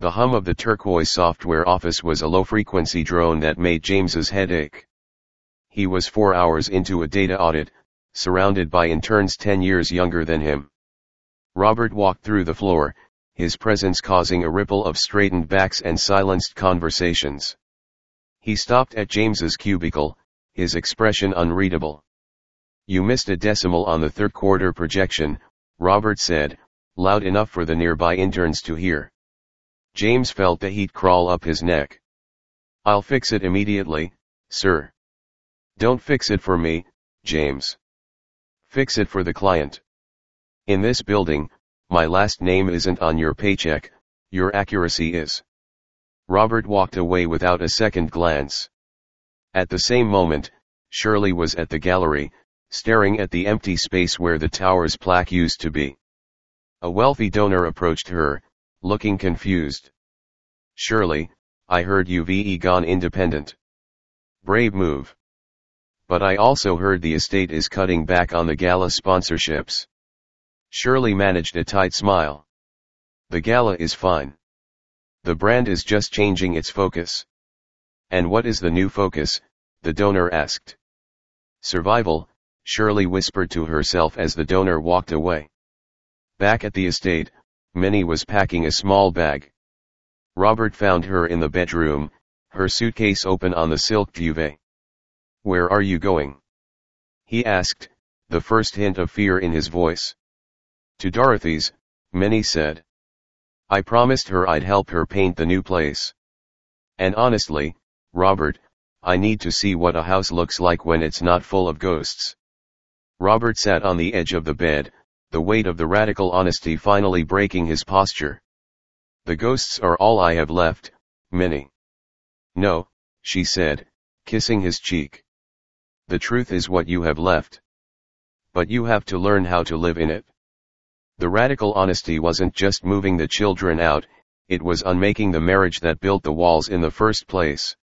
The hum of the Turquoise software office was a low-frequency drone that made James's head ache. He was 4 hours into a data audit, surrounded by interns 10 years younger than him. Robert walked through the floor, his presence causing a ripple of straightened backs and silenced conversations. He stopped at James's cubicle, his expression unreadable. "You missed a decimal on the third quarter projection," Robert said, loud enough for the nearby interns to hear. James felt the heat crawl up his neck. "I'll fix it immediately, sir." "Don't fix it for me, James. Fix it for the client. In this building, my last name isn't on your paycheck, your accuracy is." Robert walked away without a second glance. At the same moment, Shirley was at the gallery, staring at the empty space where the tower's plaque used to be. A wealthy donor approached her, looking confused. "Shirley, I heard you've gone independent. Brave move. But I also heard the estate is cutting back on the gala sponsorships." Shirley managed a tight smile. "The gala is fine. The brand is just changing its focus." "And what is the new focus?" the donor asked. "Survival," Shirley whispered to herself as the donor walked away. Back at the estate, Minnie was packing a small bag. Robert found her in the bedroom, her suitcase open on the silk duvet. "Where are you going?" he asked, the first hint of fear in his voice. "To Dorothy's," Minnie said. "I promised her I'd help her paint the new place. And honestly, Robert, I need to see what a house looks like when it's not full of ghosts." Robert sat on the edge of the bed, the weight of the radical honesty finally breaking his posture. "The ghosts are all I have left, Minnie." "No," she said, kissing his cheek. "The truth is what you have left. But you have to learn how to live in it." The radical honesty wasn't just moving the children out, it was unmaking the marriage that built the walls in the first place.